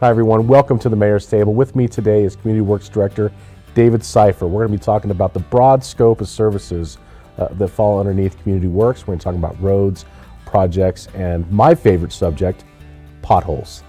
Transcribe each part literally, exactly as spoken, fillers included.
Hi everyone, welcome to the Mayor's Table. With me today is Community Works Director David Seifer. We're going to be talking about the broad scope of services uh, that fall underneath Community Works. We're going to talk about roads, projects, and my favorite subject, potholes.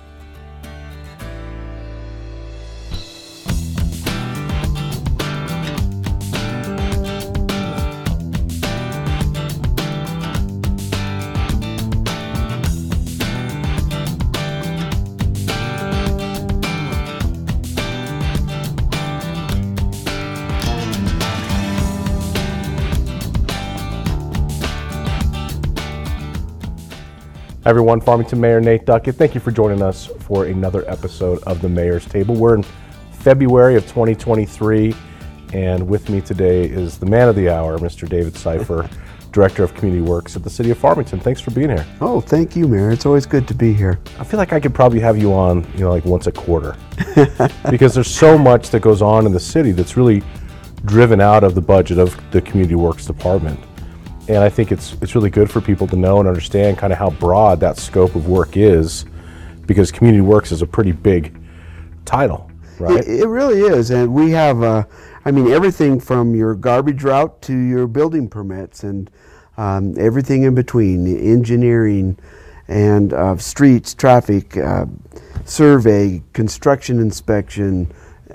Everyone, Farmington Mayor Nate Duckett, thank you for joining us for another episode of the Mayor's Table. We're in February of twenty twenty-three, and with me today is the man of the hour, Mister David Seifer, Director of Community Works at the City of Farmington. Thanks for being here. Oh, thank you, Mayor. It's always good to be here. I feel like I could probably have you on, you know, like once a quarter, because there's so much that goes on in the city that's really driven out of the budget of the Community Works Department. And I think it's it's really good for people to know and understand kind of how broad that scope of work is, because Community Works is a pretty big title, right? It, it really is, and we have, uh, I mean, everything from your garbage route to your building permits and um, everything in between, the engineering and uh, streets, traffic, uh, survey, construction inspection,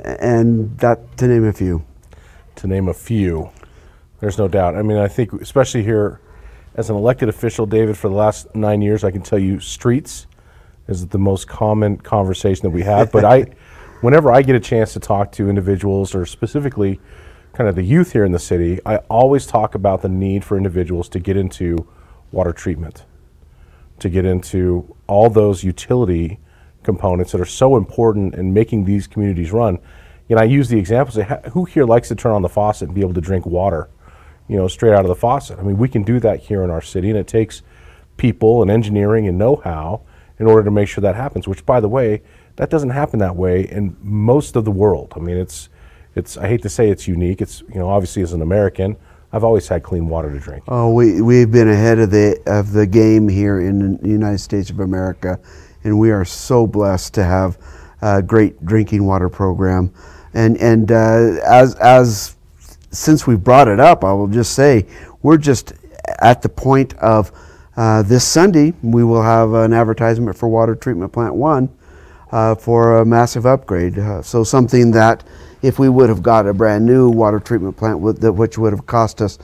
and that, to name a few. To name a few. There's no doubt. I mean, I think especially here as an elected official, David, for the last nine years, I can tell you streets is the most common conversation that we have. But I, whenever I get a chance to talk to individuals or specifically kind of the youth here in the city, I always talk about the need for individuals to get into water treatment, to get into all those utility components that are so important in making these communities run. You know, I use the example, say, who here likes to turn on the faucet and be able to drink water, you know, straight out of the faucet? I mean, we can do that here in our city, and it takes people and engineering and know-how in order to make sure that happens, which, by the way, that doesn't happen that way in most of the world. I mean, it's, it's. I hate to say it's unique. It's, you know, obviously as an American, I've always had clean water to drink. Oh, we, we've been ahead of the, of the game here in the United States of America, and we are so blessed to have a great drinking water program. And, and uh, as, as since we brought it up, I will just say we're just at the point of uh, this Sunday, we will have an advertisement for Water Treatment Plant one uh, for a massive upgrade. Uh, so something that if we would have got a brand new water treatment plant, with the, which would have cost us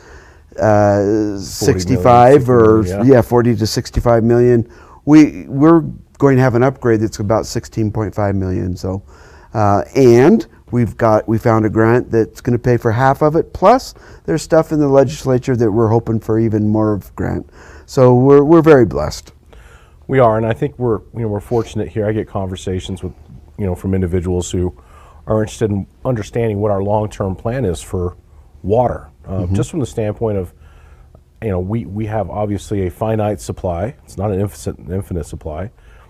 uh, sixty-five or yeah. yeah, forty to sixty-five million, we we're going to have an upgrade that's about sixteen point five million. So, uh, and We've got, we found a grant that's going to pay for half of it. Plus, there's stuff in the legislature that we're hoping for even more of grant. So we're we're very blessed. We are, and I think we're you know we're fortunate here. I get conversations with you know from individuals who are interested in understanding what our long-term plan is for water, uh, mm-hmm. just from the standpoint of you know we we have obviously a finite supply. It's not an infinite infinite supply,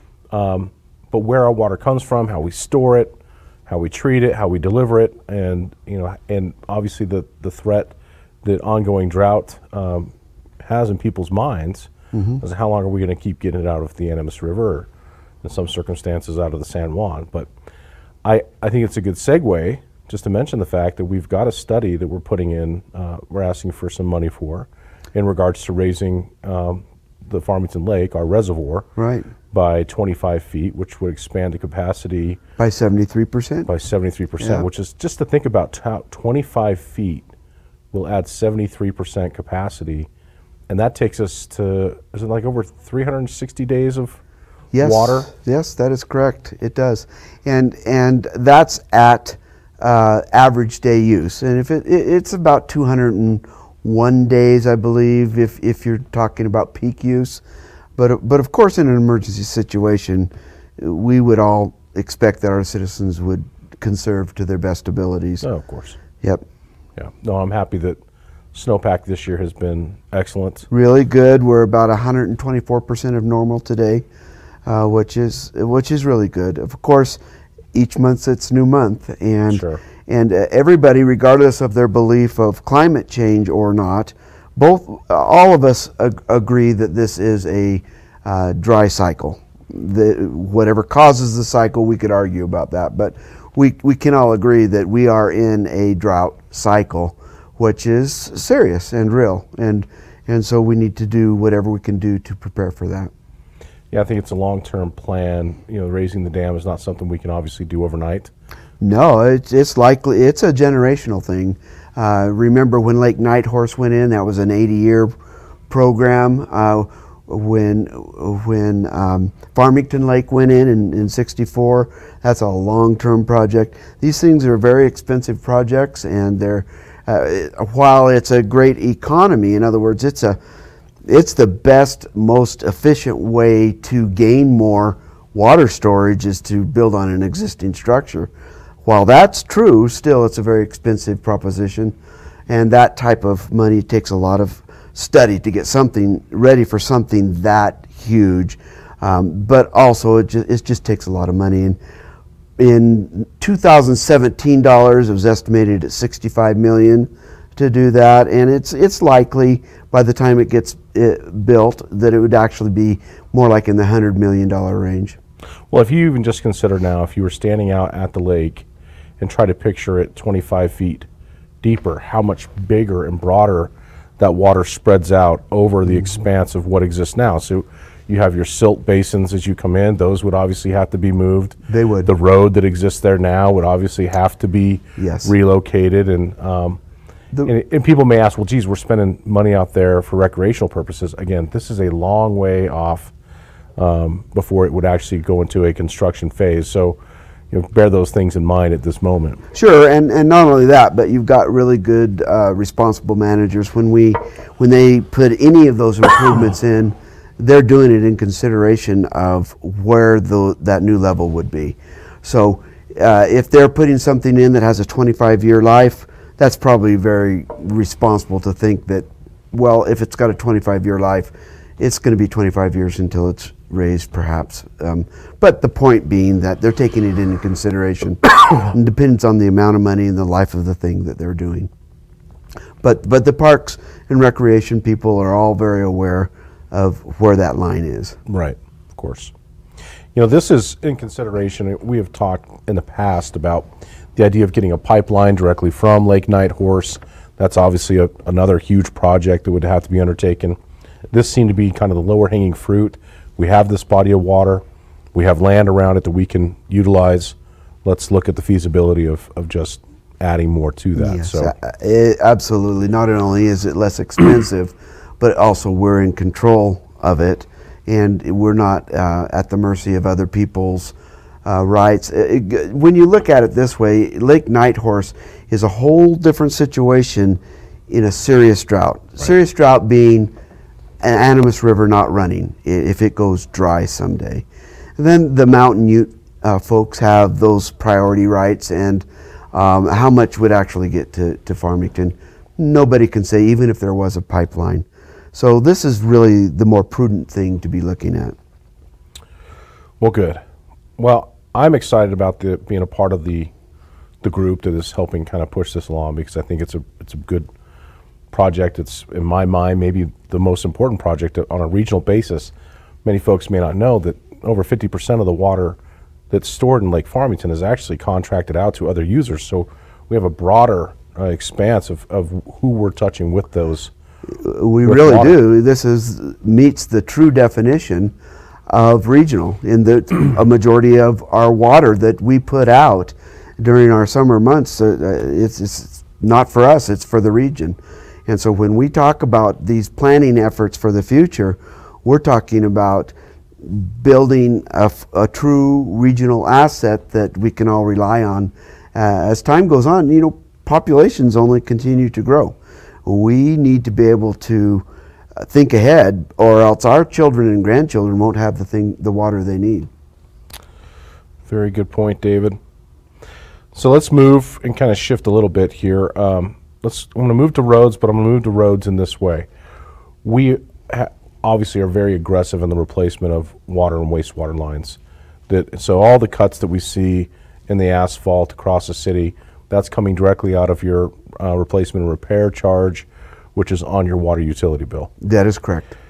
um, but where our water comes from, how we store it, how we treat it, how we deliver it, and you know, and obviously the the threat that ongoing drought um, has in people's minds mm-hmm. is how long are we going to keep getting it out of the Animas River, or in some circumstances out of the San Juan. But I I think it's a good segue just to mention the fact that we've got a study that we're putting in, uh, we're asking for some money for, in regards to raising um, the Farmington Lake, our reservoir, right, by twenty-five feet, which would expand the capacity by seventy-three percent. By seventy-three percent, yeah. Which is, just to think about, twenty-five feet will add seventy-three percent capacity, and that takes us to, is it like over three hundred sixty days of yes. water? Yes, that is correct. It does, and and that's at uh, average day use, and if it, it it's about two hundred one days, I believe, if if you're talking about peak use. But but of course, in an emergency situation, we would all expect that our citizens would conserve to their best abilities. Oh, of course. Yep. Yeah. No, I'm happy that snowpack this year has been excellent. Really good. We're about one hundred twenty-four percent of normal today, uh, which is which is really good. Of course, each month it's new month, and sure. and uh, everybody, regardless of their belief of climate change or not, both uh, all of us ag- agree that this is a uh, dry cycle. the, whatever causes the cycle, we could argue about that. But we, we can all agree that we are in a drought cycle, which is serious and real. And, and so we need to do whatever we can do to prepare for that. Yeah, I think it's a long-term plan. You know, raising the dam is not something we can obviously do overnight. No, it's, it's likely, it's a generational thing. Uh, remember when Lake Nighthorse went in, that was an eighty-year program. Uh, when when um, Farmington Lake went in, in in sixty-four, that's a long-term project. These things are very expensive projects, and they're, uh, while it's a great economy, in other words, it's a it's the best, most efficient way to gain more water storage is to build on an existing structure. While that's true, still it's a very expensive proposition, and that type of money takes a lot of study to get something ready for something that huge. Um, but also it just, it just takes a lot of money. And in two thousand seventeen dollars, it was estimated at sixty-five million dollars to do that, and it's it's likely by the time it gets it built that it would actually be more like in the one hundred million dollars range. Well, if you even just consider now, if you were standing out at the lake and try to picture it twenty-five feet deeper, how much bigger and broader that water spreads out over the expanse of what exists now. So you have your silt basins as you come in. Those would obviously have to be moved. They would. The road that exists there now would obviously have to be Yes. relocated. And, um, The- and, and people may ask, well, geez, we're spending money out there for recreational purposes. Again, this is a long way off um, before it would actually go into a construction phase. So, you know, bear those things in mind at this moment. Sure, and, and not only that, but you've got really good uh, responsible managers. When we when they put any of those improvements in, they're doing it in consideration of where the, that new level would be. So uh, if they're putting something in that has a twenty-five year life, that's probably very responsible to think that, well, if it's got a twenty-five year life, it's going to be twenty-five years until it's raised, perhaps. Um, but the point being that they're taking it into consideration. It depends on the amount of money and the life of the thing that they're doing. But but the parks and recreation people are all very aware of where that line is. Right, of course. You know, this is in consideration. We have talked in the past about the idea of getting a pipeline directly from Lake Nighthorse. That's obviously a, another huge project that would have to be undertaken. This seemed to be kind of the lower hanging fruit. We have this body of water. We have land around it that we can utilize. Let's look at the feasibility of, of just adding more to that. Yes, So, uh, it, absolutely. Not only is it less expensive, but also we're in control of it, and we're not uh, at the mercy of other people's uh, rights. It, it, when you look at it this way, Lake Nighthorse is a whole different situation in a serious drought. Right. Serious drought being an Animas River not running if it goes dry someday. And then the Mountain Ute uh, folks have those priority rights, and um, how much would actually get to, to Farmington, nobody can say, even if there was a pipeline. So this is really the more prudent thing to be looking at. well, good. Well, I'm excited about the, being a part of the the group that is helping kind of push this along, because I think it's a it's a good project. It's, in my mind, maybe the most important project on a regional basis. Many folks may not know that over fifty percent of the water that's stored in Lake Farmington is actually contracted out to other users. So we have a broader uh, expanse of, of who we're touching with those. We with really water. do. This is meets the true definition of regional, in that a majority of our water that we put out during our summer months, uh, it's, it's not for us, it's for the region. And so when we talk about these planning efforts for the future, we're talking about building a, a true regional asset that we can all rely on. Uh, as time goes on, you know, populations only continue to grow. We need to be able to think ahead, or else our children and grandchildren won't have the thing, the water they need. Very good point, David. So let's move and kind of shift a little bit here. Um, let's. I'm going to move to roads, but I'm going to move to roads in this way. We ha- obviously are very aggressive in the replacement of water and wastewater lines. That so all the cuts that we see in the asphalt across the city, that's coming directly out of your uh, replacement and repair charge, which is on your water utility bill. That is correct.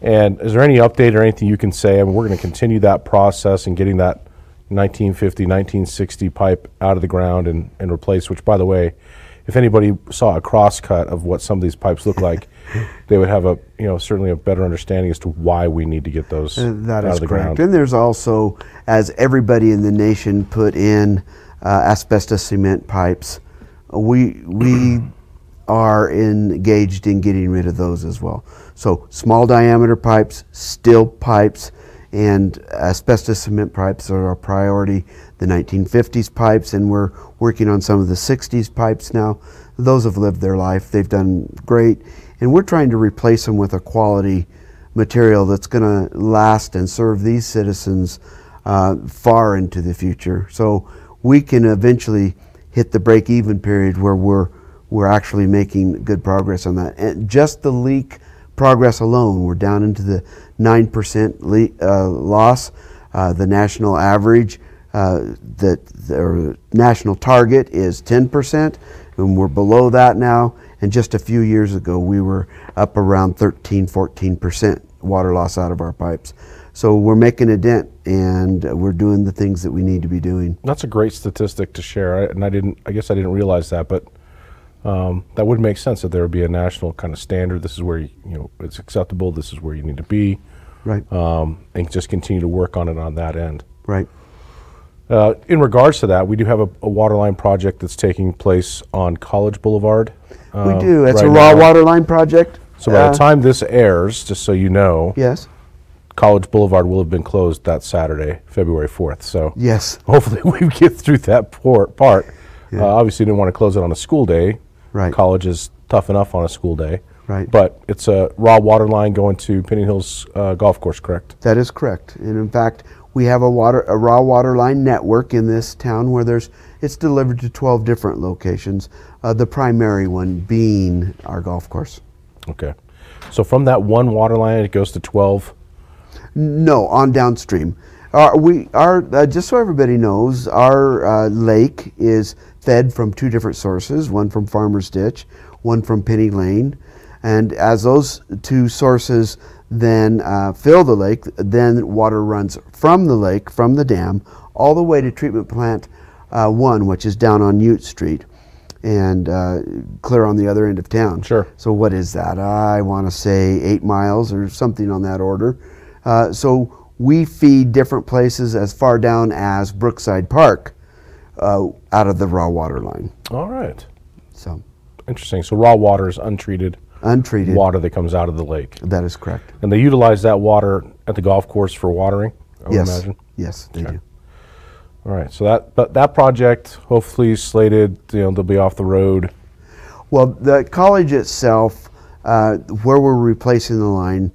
And is there any update or anything you can say? I mean, we're going to continue that process and getting that nineteen fifty, nineteen sixty pipe out of the ground and, and replaced, which, by the way, if anybody saw a cross cut of what some of these pipes look like, they would have a, you know, certainly a better understanding as to why we need to get those Uh, That out is of the correct. ground. And there's also, as everybody in the nation put in uh, asbestos cement pipes, we we are engaged in getting rid of those as well. So small diameter pipes, steel pipes, and asbestos cement pipes are our priority. The nineteen fifties pipes, and we're working on some of the sixties pipes now. Those have lived their life. They've done great. And we're trying to replace them with a quality material that's going to last and serve these citizens uh, far into the future. So we can eventually hit the break-even period where we're we're actually making good progress on that. And just the leak progress alone, we're down into the nine percent le uh, loss. Uh, the national average, uh, that the national target is ten percent, and we're below that now. And just a few years ago, we were up around thirteen, fourteen percent water loss out of our pipes. So we're making a dent, and we're doing the things that we need to be doing. That's a great statistic to share, I, and I didn't. I guess I didn't realize that, but um, that would make sense that there would be a national kind of standard. This is where you, you know it's acceptable. This is where you need to be, Right. um, and just continue to work on it on that end. Right. Uh, in regards to that, we do have a, a water line project that's taking place on College Boulevard. We uh, do. It's right a raw now. water line project. So by Uh, the time this airs, just so you know, Yes. College Boulevard will have been closed that Saturday, February fourth. So Yes. hopefully we get through that por- part. Uh, obviously, didn't want to close it on a school day. Right. College is tough enough on a school day. Right. But it's a raw water line going to Pinning Hills uh, Golf Course, correct? That is correct. And in fact, we have a water a raw water line network in this town where there's it's delivered to twelve different locations. Uh, the primary one being our golf course. Okay. So from that one water line, it goes to twelve. No, on downstream. Uh, we are uh, just so everybody knows, our uh, lake is fed from two different sources. One from Farmer's Ditch, one from Penny Lane, and as those two sources then uh, fill the lake, then water runs from the lake, from the dam, all the way to treatment plant uh, one, which is down on Ute Street, and uh, clear on the other end of town. Sure. So what is that? I want to say eight miles or something on that order. Uh, so we feed different places as far down as Brookside Park uh, out of the raw water line. All right. So Interesting. So raw water is untreated untreated. water that comes out of the lake. That is correct. And they utilize that water at the golf course for watering, I would Yes. imagine. Yes, they Okay. do. All right. So that but that project hopefully is slated, you know, they'll be off the road. Well, the college itself, uh, where we're replacing the line,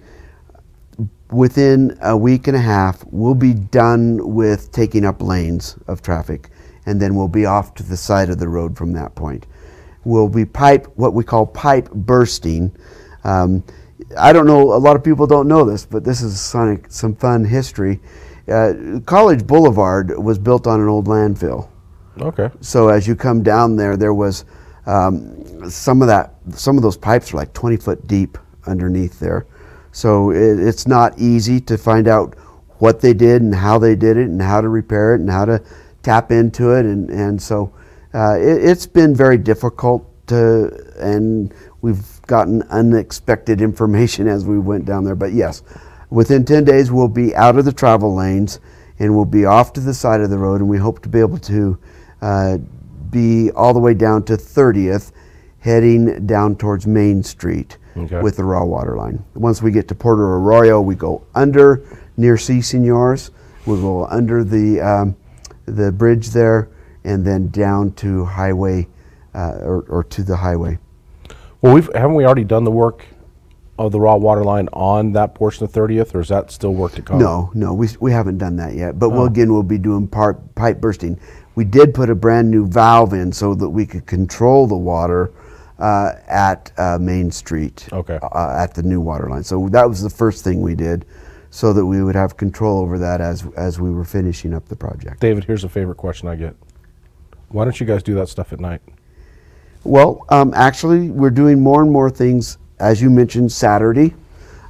within a week and a half, we'll be done with taking up lanes of traffic, and then we'll be off to the side of the road from that point. We'll be pipe, what we call pipe bursting. Um, I don't know, a lot of people don't know this, but this is some, some fun history. Uh, College Boulevard was built on an old landfill. Okay. So as you come down there, there was um, some of that, some of those pipes are like twenty foot deep underneath there. So it, it's not easy to find out what they did and how they did it and how to repair it and how to tap into it. And, and so uh, it, it's been very difficult to, and we've gotten unexpected information as we went down there. But yes, within ten days we'll be out of the travel lanes and we'll be off to the side of the road, and we hope to be able to uh, be all the way down to thirtieth, heading down towards Main Street. Okay. With the raw water line. Once we get to Puerto Arroyo, we go under near C. Senors. We'll go under the um, the bridge there, and then down to highway uh, or, or to the highway. Well, we've haven't we already done the work of the raw water line on that portion of thirtieth, or is that still work to come? No, no, we we haven't done that yet. But we'll Oh. again we'll be doing part pipe bursting. We did put a brand new valve in so that we could control the water uh, at uh, Main Street. Okay. Uh, at the new water line. So that was the first thing we did, so that we would have control over that as as we were finishing up the project. David, here's a favorite question I get. Why don't you guys do that stuff at night? Well, um, actually, we're doing more and more things, as you mentioned, Saturday.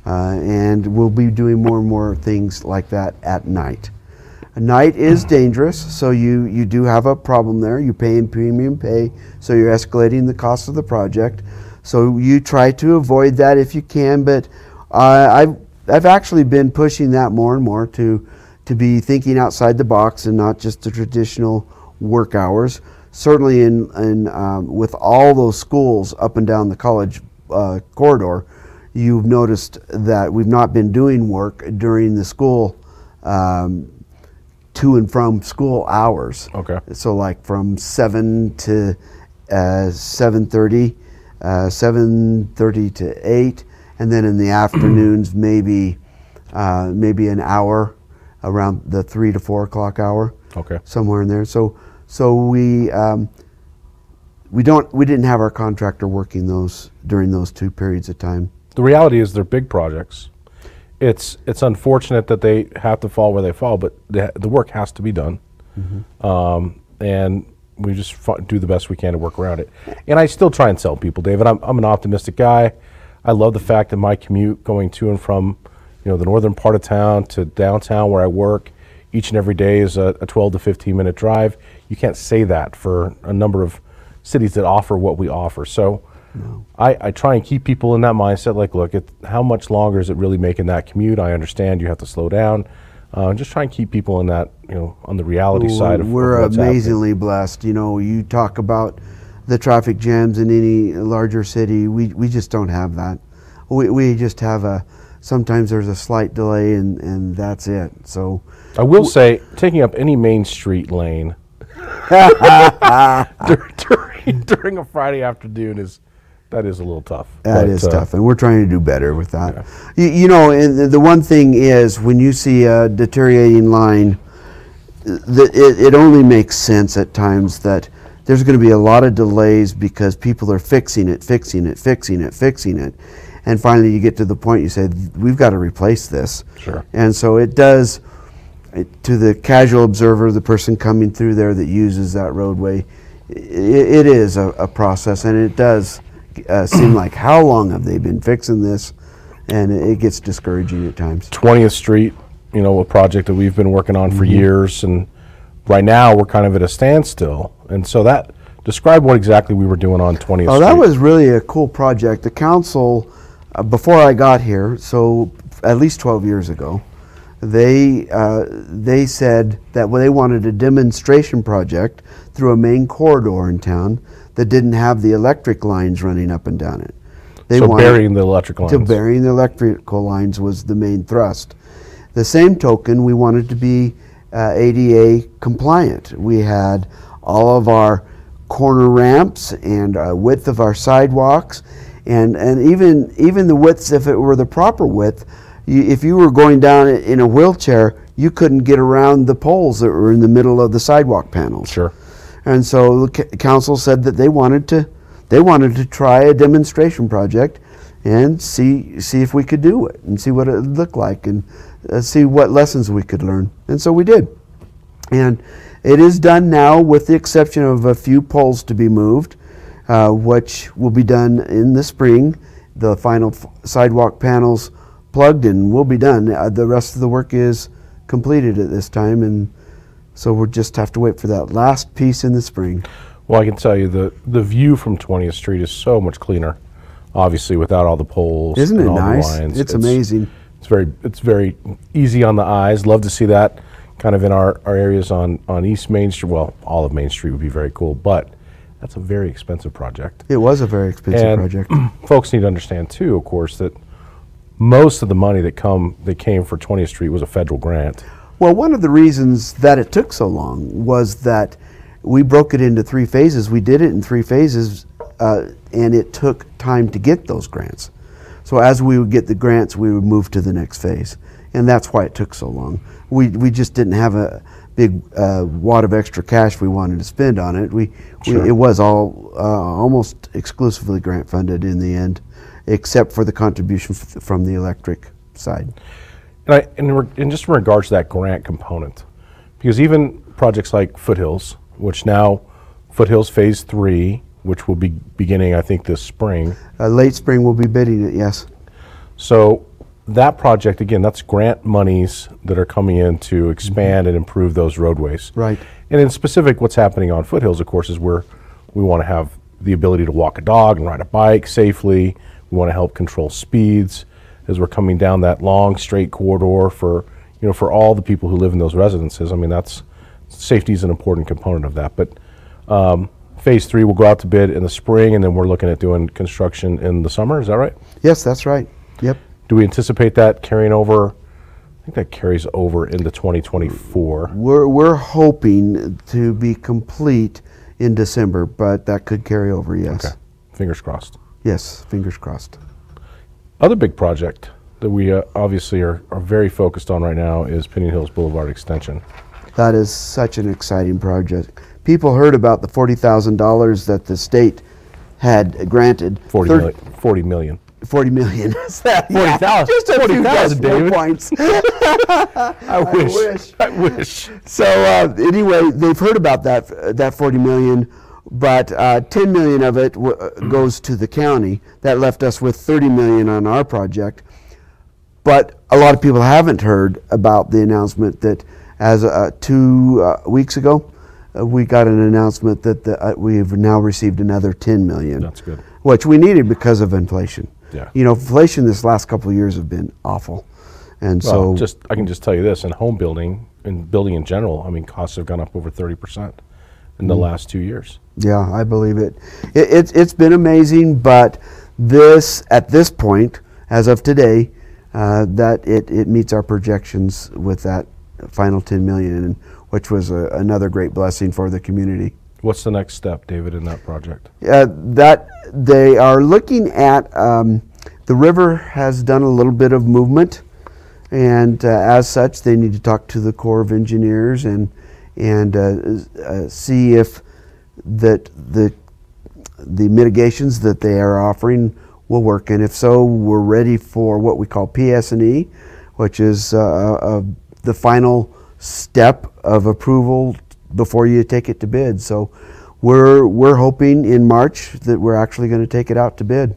Uh, and we'll be doing more and more things like that at night. Night is dangerous, so you, you do have a problem there. You're paying premium pay, so you're escalating the cost of the project. So you try to avoid that if you can, but uh, I've, I've actually been pushing that more and more to, to be thinking outside the box and not just the traditional work hours. Certainly in, in, um, with all those schools up and down the college uh, corridor, you've noticed that we've not been doing work during the school um, to and from school hours. Okay. So like from seven to uh, seven thirty, uh, seven thirty to eight, and then in the afternoons maybe uh, maybe an hour around the three to four o'clock hour. Okay. Somewhere in there. So so we um, we don't we didn't have our contractor working those during those two periods of time. The reality is they're big projects. It's it's unfortunate that they have to fall where they fall, but the, the work has to be done. Mm-hmm. um, and we just f- do the best we can to work around it. And I still try and sell people, David. I'm, I'm an optimistic guy. I love the fact that my commute going to and from, you know, the northern part of town to downtown where I work each and every day is a, a twelve to fifteen minute drive. You can't say that for a number of cities that offer what we offer. So no. I, I try and keep people in that mindset, like, look, it, how much longer is it really making that commute? I understand you have to slow down. Uh, just try and keep people in that, you know, on the reality Well, side of We're of what's amazingly happening. blessed. You know, you talk about the traffic jams in any larger city. We, we just don't have that. We, we just have a, sometimes there's a slight delay and, and that's it. So I will say, taking up any main street lane dur- during, during a Friday afternoon is, that is a little tough. That But, is uh, tough, and we're trying to do better with that. Yeah. You, you know, and the, the one thing is, when you see a deteriorating line, the, it, it only makes sense at times that there's going to be a lot of delays because people are fixing it, fixing it, fixing it, fixing it. And finally you get to the point you say, we've got to replace this. Sure. And so it does, it, to the casual observer, the person coming through there that uses that roadway, it, it is a, a process, and it does Uh, seem like, how long have they been fixing this? And it, it gets discouraging at times. twentieth Street, you know, a project that we've been working on for Mm-hmm. years, and right now we're kind of at a standstill. And so that, describe what exactly we were doing on twentieth Oh, Street. that was really a cool project. The council, uh, before I got here, so at least twelve years ago, they uh, they said that well, they wanted a demonstration project through a main corridor in town that didn't have the electric lines running up and down it. They so wanted burying the electric lines. to burying the electrical lines was the main thrust. The same token, we wanted to be uh, A D A compliant. We had all of our corner ramps and uh, width of our sidewalks, and, and even even the widths, if it were the proper width, you, if you were going down in a wheelchair, you couldn't get around the poles that were in the middle of the sidewalk panels. Sure. And so the c- council said that they wanted to, they wanted to try a demonstration project and see see if we could do it and see what it would look like and uh, see what lessons we could learn. And so we did. And it is done now, with the exception of a few poles to be moved, uh, which will be done in the spring. The final f- sidewalk panels plugged and will be done. Uh, the rest of the work is completed at this time, and so we'll just have to wait for that last piece in the spring. Well, I can tell you the the view from twentieth Street is so much cleaner, obviously without all the poles. Isn't it and all nice? The lines. It's amazing. It's very it's very easy on the eyes. Love to see that kind of in our, our areas on, on East Main Street. Well, all of Main Street would be very cool, but that's a very expensive project. It was a very expensive And project. folks need to understand too, of course, that most of the money that come that came for twentieth Street was a federal grant. Well, one of the reasons that it took so long was that we broke it into three phases. We did it in three phases, uh, and it took time to get those grants. So as we would get the grants, we would move to the next phase, and that's why it took so long. We we just didn't have a big uh, wad of extra cash we wanted to spend on it. We, Sure. we it was all uh, almost exclusively grant funded in the end, except for the contribution f- from the electric side. And, I, and, re- and just in regards to that grant component, because even projects like Foothills, which now Foothills Phase Three, which will be beginning, I think, this spring. Uh, late spring we'll be bidding it, yes. So that project, again, that's grant monies that are coming in to expand and improve those roadways. Right. And in specific, what's happening on Foothills, of course, is where we want to have the ability to walk a dog and ride a bike safely. We want to help control speeds as we're coming down that long straight corridor for, you know, for all the people who live in those residences. I mean, that's, safety is an important component of that. But um, phase three will go out to bid in the spring, and then we're looking at doing construction in the summer. Is that right? Yes, that's right. Yep. Do we anticipate that carrying over? I think that carries over into twenty twenty-four. We're, we're hoping to be complete in December, but that could carry over, yes. Okay, fingers crossed. Yes, fingers crossed. Other big project that we uh, obviously are, are very focused on right now is Pinion Hills Boulevard Extension. That is such an exciting project. People heard about the forty thousand dollars that the state had granted. forty Thir- million. forty million. forty million. forty thousand. Just a few decimal points. I wish. wish. I wish. So uh, anyway, they've heard about that uh, that forty million, but uh, ten million of it w- uh, goes to the county. That left us with thirty million on our project. But a lot of people haven't heard about the announcement that as uh, two uh, weeks ago, uh, we got an announcement that the, uh, we've now received another ten million. That's good. Which we needed because of inflation. Yeah. You know, inflation this last couple of years have been awful. And Well, so just I can just tell you this: in home building and building in general, I mean, costs have gone up over thirty percent in the last two years. yeah, I believe it. it it's it's been amazing, but this at this point, as of today, uh, that it, it meets our projections with that final ten million, which was a, another great blessing for the community. What's the next step, David, in that project? Uh, that they are looking at um, the river has done a little bit of movement, and uh, as such, they need to talk to the Corps of Engineers and and uh, uh, see if that the the mitigations that they are offering will work, and if so, we're ready for what we call P S and E, which is uh, uh, the final step of approval before you take it to bid. So we're we're hoping in March that we're actually going to take it out to bid.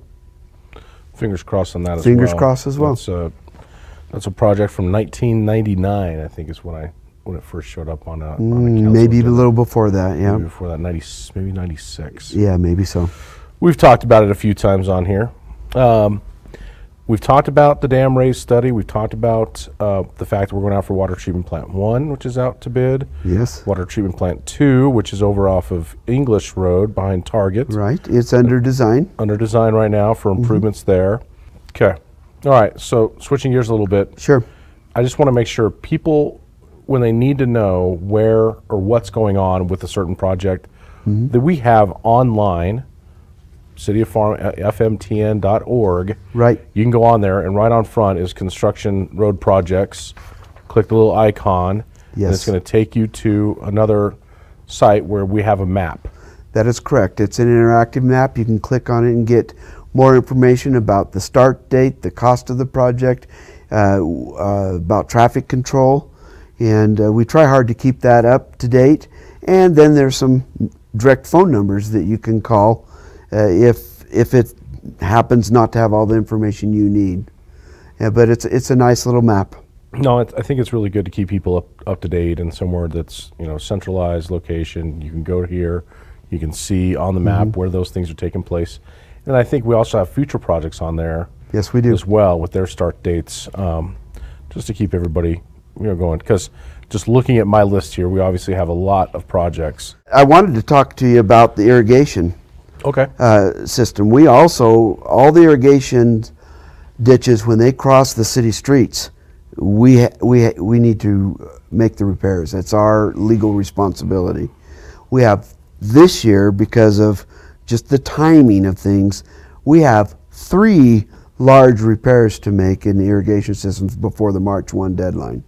Fingers crossed on that as well. Fingers crossed as well. That's a, that's a project from nineteen ninety-nine, I think, is when I when it first showed up on a, on a Mm, council maybe a agenda. little before that, yeah. Maybe before that, ninety, maybe ninety-six. Yeah, maybe so. We've talked about it a few times on here. Um, we've talked about the dam raise study. We've talked about uh, the fact that we're going out for water treatment plant one, which is out to bid. Yes. Water treatment plant two, which is over off of English Road behind Target. Right. It's under design. Under design right now for Mm-hmm. improvements there. Okay. All right. So switching gears a little bit. Sure. I just want to make sure people, when they need to know where or what's going on with a certain project, Mm-hmm. that we have online, city of farm f m t n dot org. Right. You can go on there, and right on front is construction road projects. Click the little icon, and Yes. it's going to take you to another site where we have a map. That is correct. It's an interactive map. You can click on it and get more information about the start date, the cost of the project, uh, w- uh, about traffic control, and uh, we try hard to keep that up to date. And then there's some direct phone numbers that you can call uh, if if it happens not to have all the information you need. Yeah, but it's it's a nice little map. No, it's, I think it's really good to keep people up, up to date and somewhere that's, you know, centralized location. You can go here, you can see on the map Mm-hmm. where those things are taking place. And I think we also have future projects on there Yes, we do. as well with their start dates, um, just to keep everybody, you know, going. Because just looking at my list here, we obviously have a lot of projects. I wanted to talk to you about the irrigation Okay. uh, system. We also, all the irrigation ditches, when they cross the city streets, we, ha- we, ha- we need to make the repairs. That's our legal responsibility. We have this year, because of just the timing of things, we have three large repairs to make in the irrigation systems before the March first deadline.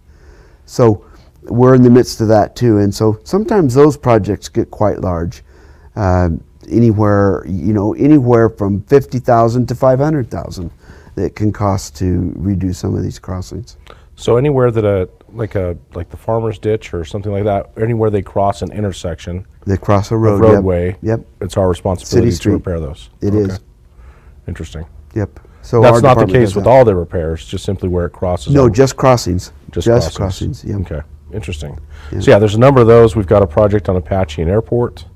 So we're in the midst of that too, and so sometimes those projects get quite large. Uh, anywhere, you know, anywhere from fifty thousand to five hundred thousand that can cost to redo some of these crossings. So anywhere that a, like a, like the farmer's ditch or something like that, anywhere they cross an intersection, They cross a of road. yep, roadway, Yep. it's our responsibility City to street. repair those. It Okay. is. Interesting. Yep. So That's our not the department case does with that. all their repairs, just simply where it crosses. No, over. just crossings. Just, just crossings. crossings. Yeah. Okay, interesting. So yeah, there's a number of those. We've got a project on Apache and Airport,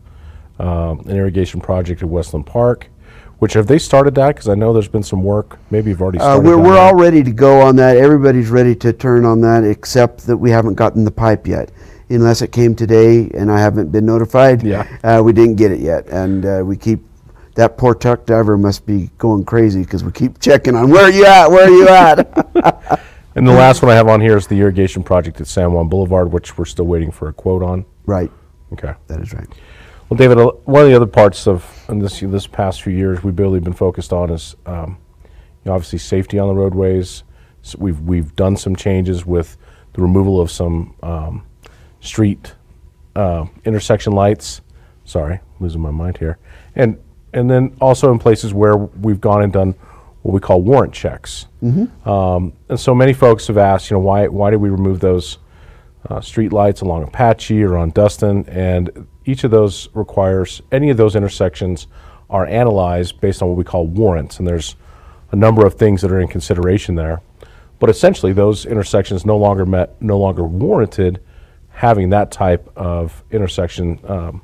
um, an irrigation project at Westland Park. Which have they started that? Because I know there's been some work. Maybe you've already Uh, started. we're down we're there. all ready to go on that. Everybody's ready to turn on that, except that we haven't gotten the pipe yet. Unless it came today and I haven't been notified. Yeah. Uh, we didn't get it yet, and uh, we keep. That poor truck driver must be going crazy because we keep checking on where are you at, where are you at. And the last one I have on here is the irrigation project at San Juan Boulevard, which we're still waiting for a quote on. Right, Okay. that is right. Well, David, uh, one of the other parts of in this this past few years we've really been focused on is, um, you know, obviously safety on the roadways. So we've we've done some changes with the removal of some um, street uh, intersection lights. Sorry, losing my mind here. And and then also in places where we've gone and done what we call warrant checks. Mm-hmm. um, and so many folks have asked, you know, why why did we remove those uh, street lights along Apache or on Dustin? And each of those requires, any of those intersections are analyzed based on what we call warrants, and there's a number of things that are in consideration there. But essentially, those intersections no longer met, no longer warranted having that type of intersection um,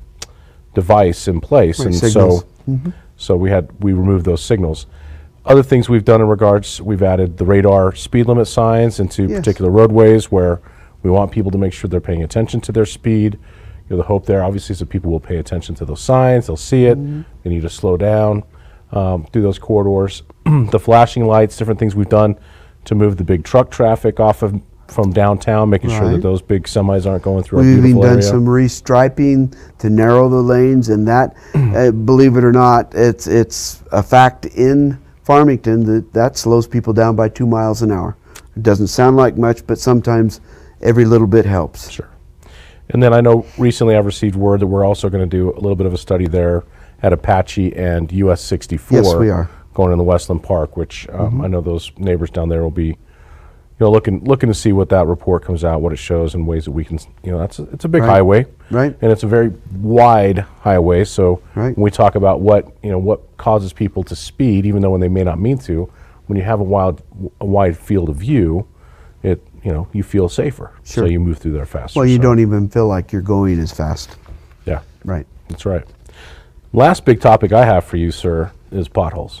device in place, Right, and signals. so so we had we removed those signals. Other things we've done in regards, we've added the radar speed limit signs into Yes. particular roadways where we want people to make sure they're paying attention to their speed. You know, the hope there obviously is that people will pay attention to those signs, they'll see it, they need to slow down um, through those corridors. The flashing lights, different things we've done to move the big truck traffic off of from downtown, making sure that Right. those big semis aren't going through our We've even beautiful done area. some restriping to narrow the lanes, and that, uh, believe it or not, it's it's a fact in Farmington that that slows people down by two miles an hour. It doesn't sound like much, but sometimes every little bit helps. Sure. And then I know recently I've received word that we're also going to do a little bit of a study there at Apache and U S sixty-four. Yes, we are. Going in the Westland Park, which um, I know those neighbors down there will be, you know, looking looking to see what that report comes out, what it shows, and ways that we can, s- you know, that's a, it's a big Right. highway, Right. and it's a very wide highway. So Right. when we talk about what you know what causes people to speed, even though when they may not mean to, when you have a wild a wide field of view, it you know you feel safer, so Sure. you move through there faster. Well, you so, don't even feel like you're going as fast. Yeah, Right. that's right. Last big topic I have for you, sir, is potholes.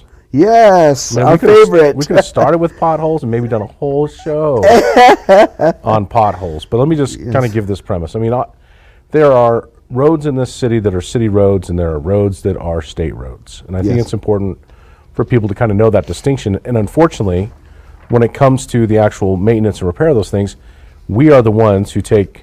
Yes, Man, our we could've st- favorite. We could have started with potholes and maybe done a whole show on potholes. But let me just kind of give this premise. I mean, uh, there are roads in this city that are city roads, and there are roads that are state roads. And I think Yes. it's important for people to kind of know that distinction. And unfortunately, when it comes to the actual maintenance and repair of those things, we are the ones who take,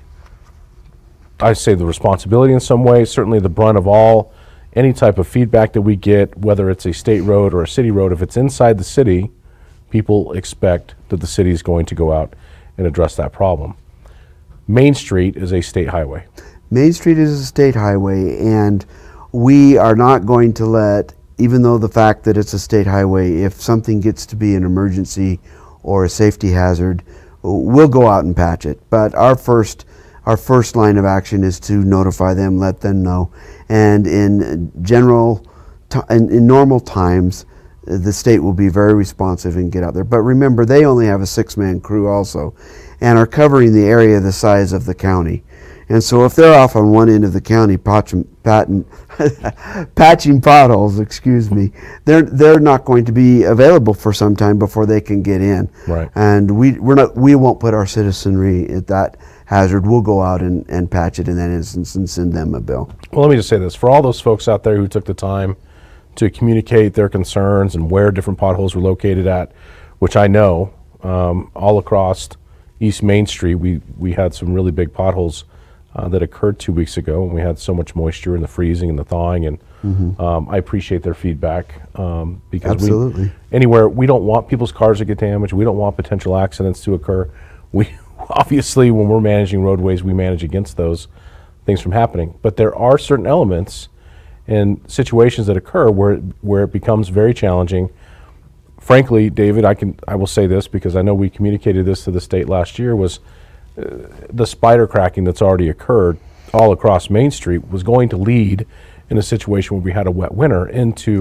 I say, the responsibility in some way, certainly the brunt of all any type of feedback that we get, whether it's a state road or a city road. If it's inside the city, people expect that the city is going to go out and address that problem. Main Street is a state highway. Main Street is a state highway, and we are not going to let, even though the fact that it's a state highway, if something gets to be an emergency or a safety hazard, we'll go out and patch it. But our first, our first line of action is to notify them, let them know. And in general, ti- in, in normal times, uh, the state will be very responsive and get out there. But remember, they only have a six-man crew also, and are covering the area the size of the county. And so if they're off on one end of the county patching, patching, patching potholes, excuse me, they're they're not going to be available for some time before they can get in. Right. And we we're not we won't put our citizenry at that hazard. We'll go out and, and patch it in that instance and send them a bill. Well, let me just say this. For all those folks out there who took the time to communicate their concerns and where different potholes were located at, which I know, um, all across East Main Street, we, we had some really big potholes uh, that occurred two weeks ago, and we had so much moisture and the freezing and the thawing, and um, I appreciate their feedback um, because Absolutely. we anywhere we don't want people's cars to get damaged. We don't want potential accidents to occur. We obviously, when we're managing roadways, we manage against those things from happening. But there are certain elements and situations that occur where where it becomes very challenging. Frankly, David, I can I will say this because I know we communicated this to the state last year, was uh, the spider cracking that's already occurred all across Main Street was going to lead in a situation where we had a wet winter into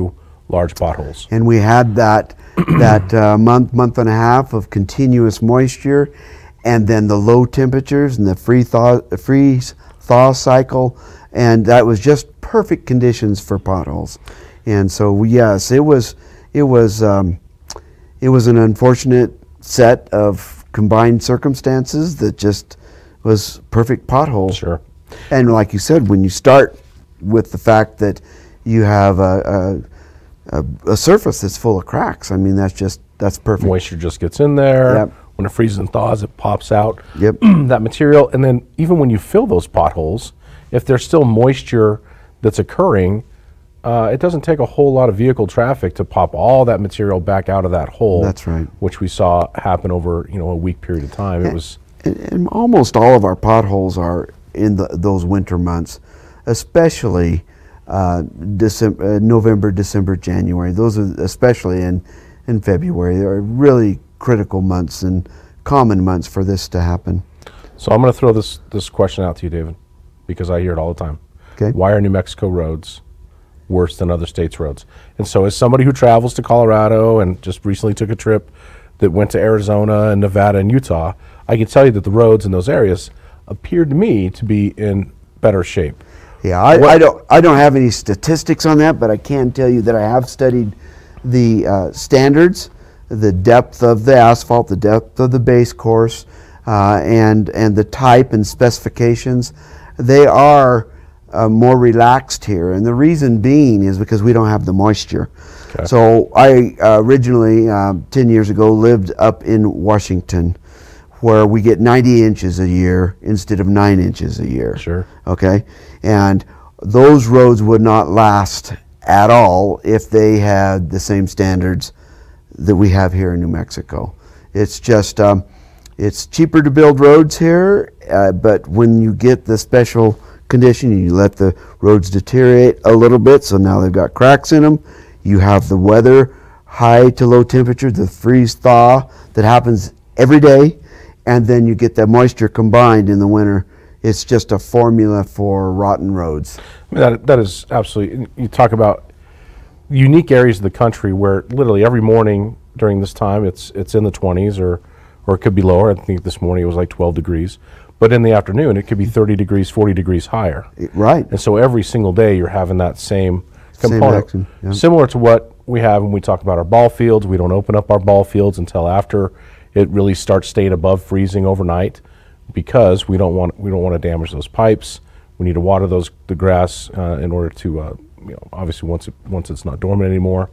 large potholes. And we had that that uh, month, month and a half of continuous moisture, and then the low temperatures and the free thaw, freeze thaw cycle, and that was just perfect conditions for potholes. And so yes, it was it was um, it was an unfortunate set of combined circumstances that just was perfect potholes. Sure. And like you said, when you start with the fact that you have a, a, a, a surface that's full of cracks, I mean, that's just, that's perfect. Moisture just gets in there. Yep. When it freezes and thaws, it pops out Yep. that material. And then even when you fill those potholes, if there's still moisture that's occurring, uh, it doesn't take a whole lot of vehicle traffic to pop all that material back out of that hole. That's right. Which we saw happen over, you know, a week period of time. It was And, and almost all of our potholes are in the, those winter months, especially uh, December, uh, November, December, January. Those are especially in, in February. They are really critical months and common months for this to happen. So I'm going to throw this this question out to you, David, because I hear it all the time. Okay. Why are New Mexico roads worse than other states' roads? And so as somebody who travels to Colorado and just recently took a trip that went to Arizona and Nevada and Utah, I can tell you that the roads in those areas appeared to me to be in better shape. Yeah, I, I don't I don't have any statistics on that, but I can tell you that I have studied the uh, standards, the depth of the asphalt, the depth of the base course, uh, and and the type and specifications. They are uh, more relaxed here, and the reason being is because we don't have the moisture. Okay. So I uh, originally um, ten years ago lived up in Washington, where we get ninety inches a year instead of nine inches a year. Sure. Okay, and those roads would not last at all if they had the same standards that we have here in New Mexico. It's just, um, it's cheaper to build roads here, uh, but when you get the special condition, you let the roads deteriorate a little bit, so now they've got cracks in them. You have the weather, high to low temperature, the freeze thaw that happens every day, and then you get that moisture combined in the winter. It's just a formula for rotten roads. I mean, that, that is absolutely, you talk about unique areas of the country where literally every morning during this time it's it's in the twenties or, or it could be lower. I think this morning it was like twelve degrees. But in the afternoon it could be thirty degrees, forty degrees higher. Right. And so every single day you're having that same Same component. action, yeah. Similar to what we have when we talk about our ball fields. We don't open up our ball fields until after it really starts staying above freezing overnight, because we don't want we don't want to damage those pipes. We need to water those the grass uh, in order to uh, you know, obviously once it, once it's not dormant anymore.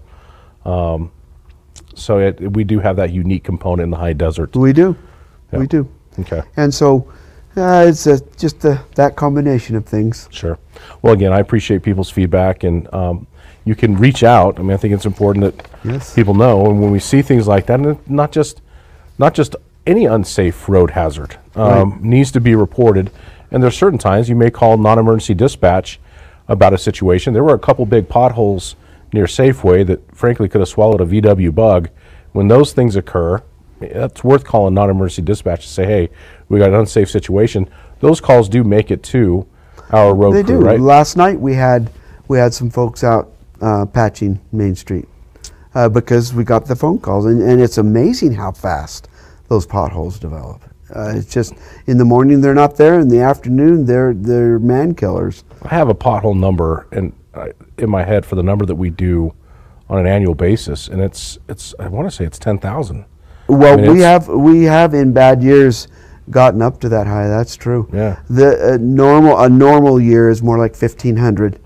Um, so it, we do have that unique component in the high desert. We do. Yeah. We do. Okay. And so uh, it's a, just the, that combination of things. Sure. Well, again, I appreciate people's feedback, and um, you can reach out. I mean, I think it's important that Yes. people know, and when we see things like that, and it- not just not just any unsafe road hazard um, Right. needs to be reported. And there's certain times you may call non-emergency dispatch about a situation. There were a couple big potholes near Safeway that frankly could have swallowed a V W bug. When those things occur, it's worth calling non-emergency dispatch to say, hey, we got an unsafe situation. Those calls do make it to our road They crew, do. right? Last night we had we had some folks out uh, patching Main Street uh, because we got the phone calls, and, and it's amazing how fast those potholes develop. Uh, it's just in the morning they're not there, in the afternoon they're they're man killers. I have a pothole number in uh, in my head for the number that we do on an annual basis, and it's it's I want to say it's ten thousand. Well, I mean, we it's- have we have in bad years gotten up to that high. That's true. Yeah. The uh, normal a normal year is more like fifteen hundred.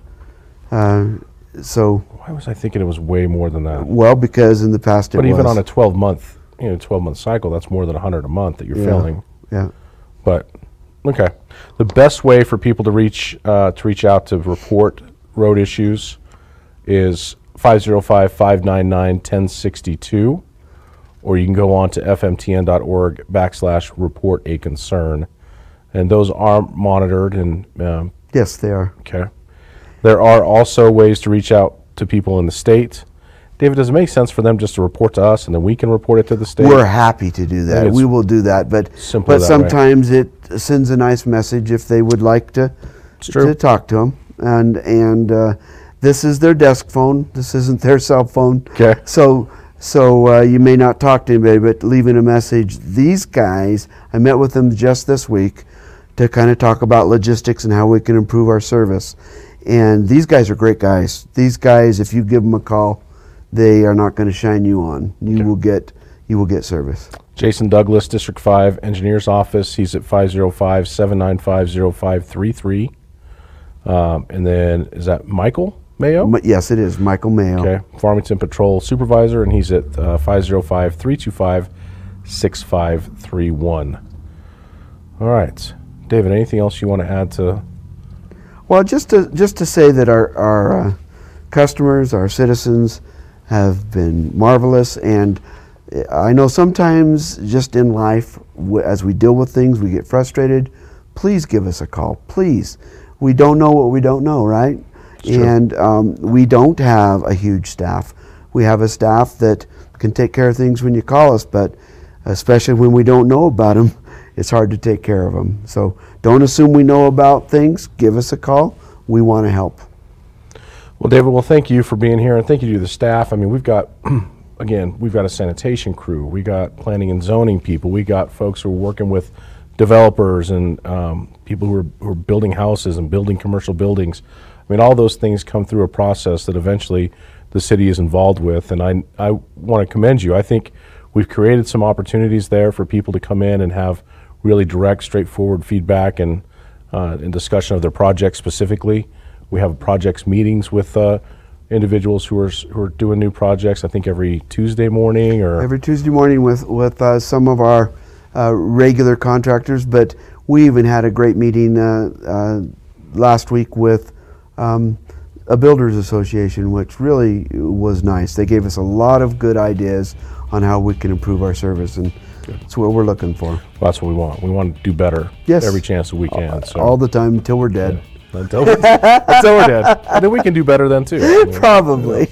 Uh, so Why was I thinking it was way more than that? well, because in the past it But was. even on a twelve month, you know, twelve month cycle, that's more than a hundred a month that you're Yeah. filling. Yeah. But okay, the best way for people to reach uh, to reach out to report road issues is five oh five, five nine nine, one oh six two, or you can go on to f m t n dot org backslash report a concern, and those are monitored. And um, Yes, they are. okay, there are also ways to reach out to people in the state. David, does it make sense for them just to report to us and then we can report it to the state? We're happy to do that. it's We will do that, but simpler but that way. sometimes it sends a nice message if they would like to It's true. to talk to them, and and uh, This is their desk phone. This isn't their cell phone. Okay. So, so uh, you may not talk to anybody, but leaving a message. These guys, I met with them just this week to kind of talk about logistics and how we can improve our service. And these guys are great guys. These guys, if you give them a call, they are not going to shine you on. You Okay. will get, you will get service. Jason Douglas, District five Engineers Office. He's at five oh five, seven nine five, oh five three three. Um, and then, is that Michael Mayo? M- Yes, it is Michael Mayo. Okay, Farmington Patrol Supervisor, and he's at uh, five oh five, three two five, six five three one. All right. David, anything else you want to add to? Well, just to just to say that our our uh, customers, our citizens, have been marvelous, and I know sometimes just in life, w- as we deal with things, we get frustrated. Please give us a call, please. We don't know what we don't know, right? true. And um, we don't have a huge staff. We have a staff that can take care of things when you call us, but especially when we don't know about them, it's hard to take care of them. So don't assume we know about things. Give us a call. We want to help. Well, David, well, thank you for being here, and thank you to the staff. I mean, we've got, again, we've got a sanitation crew. We got planning and zoning people. We got folks who are working with developers and um, people who are, who are building houses and building commercial buildings. I mean, all those things come through a process that eventually the city is involved with, and I, I want to commend you. I think we've created some opportunities there for people to come in and have really direct, straightforward feedback and, uh, and discussion of their projects specifically. We have projects meetings with uh, individuals who are s- who are doing new projects. I think every Tuesday morning or Every Tuesday morning with, with uh, some of our uh, regular contractors, but we even had a great meeting uh, uh, last week with um, a builders association, which really was nice. They gave us a lot of good ideas on how we can improve our service, and that's what we're looking for. well, that's what we want. We want to do better Yes. every chance that we can. So All the time until we're dead. until, we're, until we're dead, and then we can do better then too. I mean, Probably.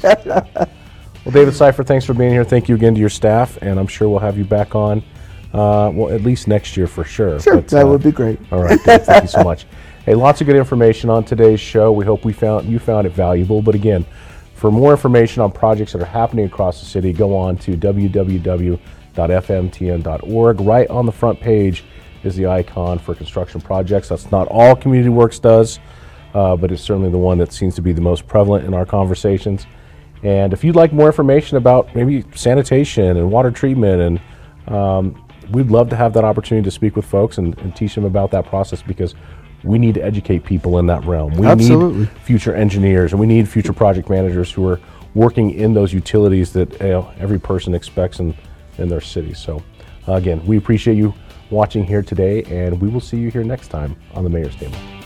Well, David Seifert, thanks for being here. Thank you again to your staff, and I'm sure we'll have you back on. Uh, well, at least next year for sure. Sure, But, that uh, would be great. All right, Dave, thank you so much. Hey, lots of good information on today's show. We hope we found you found it valuable. But again, for more information on projects that are happening across the city, go on to w w w dot f m t n dot org. Right on the front page is the icon for construction projects. That's not all Community Works does, uh, but it's certainly the one that seems to be the most prevalent in our conversations. And if you'd like more information about maybe sanitation and water treatment, and um, we'd love to have that opportunity to speak with folks and, and teach them about that process, because we need to educate people in that realm. We Absolutely. need future engineers, and we need future project managers who are working in those utilities that you know, every person expects in, in their city. So uh, again, we appreciate you watching here today, and we will see you here next time on the Mayor's Table.